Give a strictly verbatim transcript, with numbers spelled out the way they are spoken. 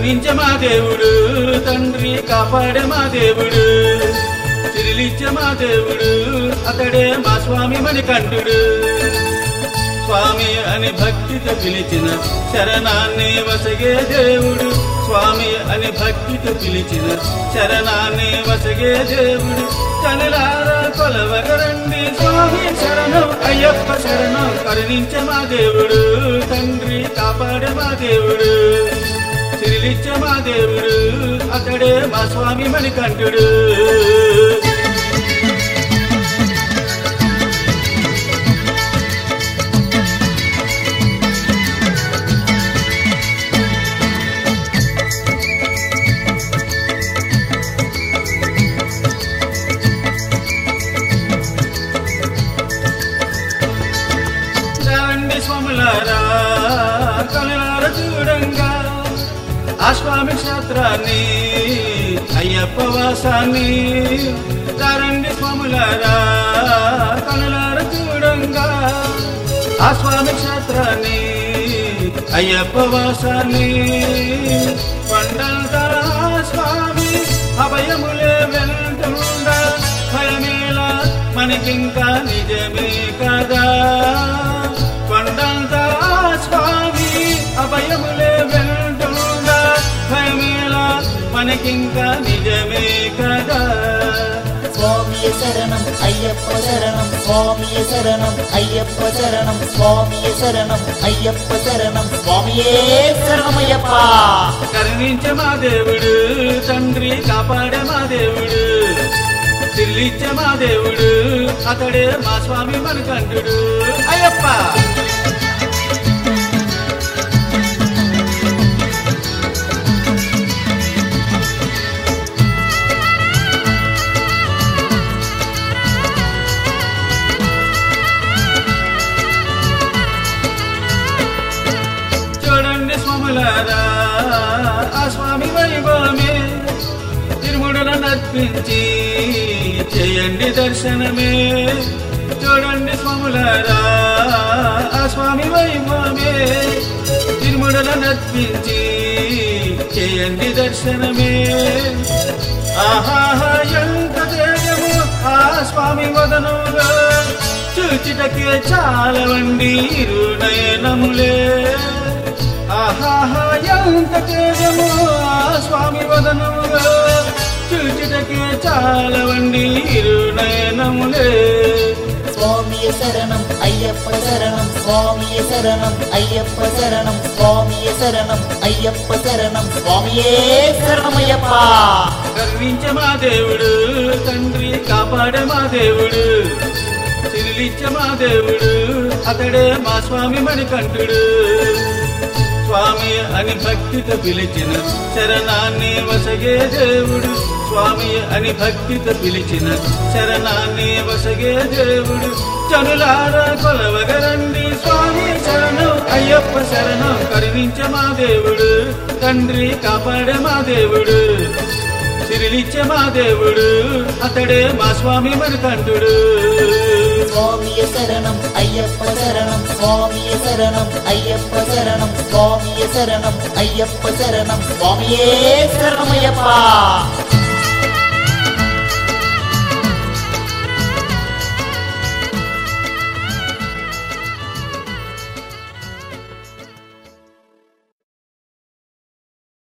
కరుణించే మా దేవుడు తండ్రి కాపాడే మా దేవుడు సిరిలిచ్చే మా దేవుడు అతడే మా స్వామి మణికంఠుడు స్వామి అని భక్తితో పిలిచిన శరణాన్ని వసగే దేవుడు స్వామి అని భక్తితో పిలిచిన శరణాన్ని వసగే దేవుడు కనులారా కొలవగరండి స్వామి శరణం అయ్యప్ప శరణం కరుణించే మా దేవుడు తండ్రి కాపాడే మా దేవుడు సిరిలిచ్చే మా దేవుడు అతడే మా స్వామి మణికంఠుడు స్వాములారా కనులార చూడంగా ఆ స్వామి క్షేత్రాన్ని అయ్యప్ప వాసాన్ని రండి స్వాములారా కనులార చూడంగా ఆ స్వామి క్షేత్రాన్ని అయ్యప్ప వాసాన్ని కొండంతా స్వామి అభయములే వెళ్తుండ భయమేలా మనకింకా నిజమే కదా కొండంతా స్వామి అభయములే వెళ్తుండ భయమేలా మనకింకా నిజమే కదా స్వామియ శరణం అయ్యప్ప శరణం స్వామియ శరణం అయ్యప్ప శరణం స్వామియ శరణం అయ్యప్ప శరణం స్వామియే శరణమయ్యప్ప కరుణించే మా దేవుడు తండ్రి కాపాడే మా దేవుడు సిరిలిచ్చే మా దేవుడు అతడే మా స్వామి మణికంఠుడు అయ్యప్ప చూడండి స్వాములారా ఆ స్వామి వైభవమే తిరుముడులను అర్పించి చేయండి దర్శనమే చూడండి స్వాములారా ఆ స్వామి వైభవమే తిరుముడులను అర్పించి చేయండి దర్శనమే ఆహాహా ఎంత తేజము ఆ స్వామి వదనంలో చూచిటకే చాలవండి ఇరునయనములే ఆహాహా ఎంత తేజము ఆ స్వామి వదనములో చూచిటకే చాలవండి ఇరునయనములే స్వామియ శరణం అయ్యప్ప శరణం స్వామియ శరణం అయ్యప్ప శరణం స్వామియ శరణం అయ్యప్ప శరణం స్వామియే శరణమయ్యప్ప కరుణించే మా దేవుడు తండ్రి కాపాడే మా దేవుడు సిరిలిచ్చే మా దేవుడు అతడే మా స్వామి మణికంఠుడు స్వామి అని భక్తితో పిలిచిన శరణాన్ని వసగే దేవుడు స్వామి అని భక్తితో పిలిచిన శరణాన్ని వసగే దేవుడు చనులారా కొలవగరండి స్వామి శరణం అయ్యప్ప శరణం కరుణించే మా దేవుడు తండ్రి కాపాడే మా దేవుడు సిరిలిచ్చే మా దేవుడు అతడే మా స్వామి మణికంఠుడు స్వామియ శరణం అయ్యప్ప శరణం స్వామియ శరణం అయ్యప్ప శరణం స్వామియ శరణం అయ్యప్ప శరణం స్వామియే శరణమయ్యప్ప